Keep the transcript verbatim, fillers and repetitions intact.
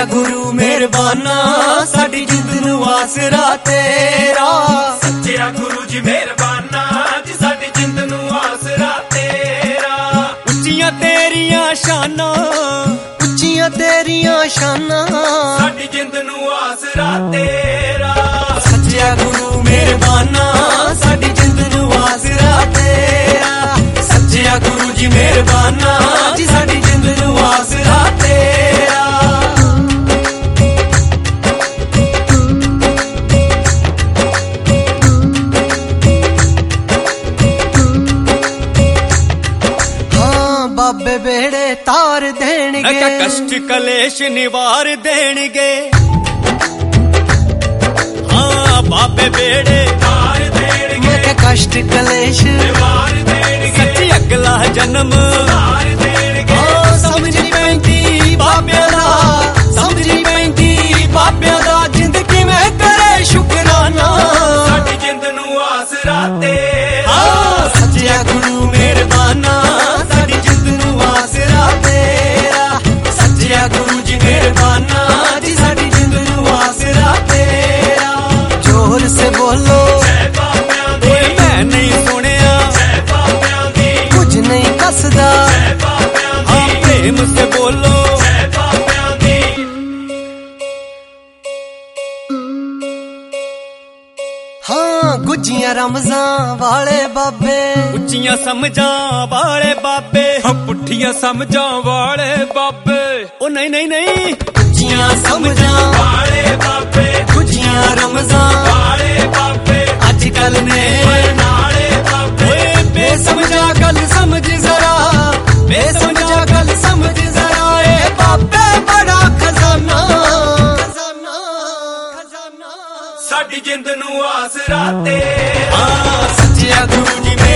सच्चा गुरु मेहरबाना साडी जिंद नू आसरा तेरा। सच्चा गुरु जी मेहरबाना जी साडी जिंद नू आसरा तेरा। उच्चियां तेरियां शाना उच्चियां तेरियां शाना साडी जिंद नू आसरा तेरा। सच्चा गुरु मेहरबाना साडी जिंद नू आसरा तेरा। सच्चा गुरु जी मेहरबाना जी साडी जिंद नू आसरा तेरा। बाबे बेड़े तार देणगे कष्ट कलेश निवार देणगे। हाँ बाबे बेड़े तार देणगे कष्ट कलेश निवार देणगे। सच्ची अगला जन्म तार देणगे समझी पैंती बाबे दा समझी पैंती बाबे दा जिंदगी में करे शुकराना साडी जिंद नू आसरा तेरा। सच्चा गुरु मेहरबाना साडी जिंद नू आसरा तेरा। सच्चा गुरु जी मेहरबाना जी साडी जिंद नू आसरा तेरा। जोर से बोलो जय बाबियां दी मैं नहीं सुनिया जय बाबियां दी कुछ नहीं कसदा जय बाबियां हाँ दी प्रेम से बोलो जय बाबियां दी। हाँ गुजियां रमजान वाले बाबे उच्चियां समझां वाले बाबे हाँ पुठियां समझां वाले बाबे ओ नहीं नहीं नहीं गुजियां समझां वाले बाबे गुजियां रमजान वाले बाबे अजकल ने नाले बाबे ओए बेसमझा गल समझ जरा बेसमझा गल समझ जरा ए बाबे बड़ा खजाना खजाना खजाना साडी जिंद नू आसरा तेरा। सच्चा गुरु जी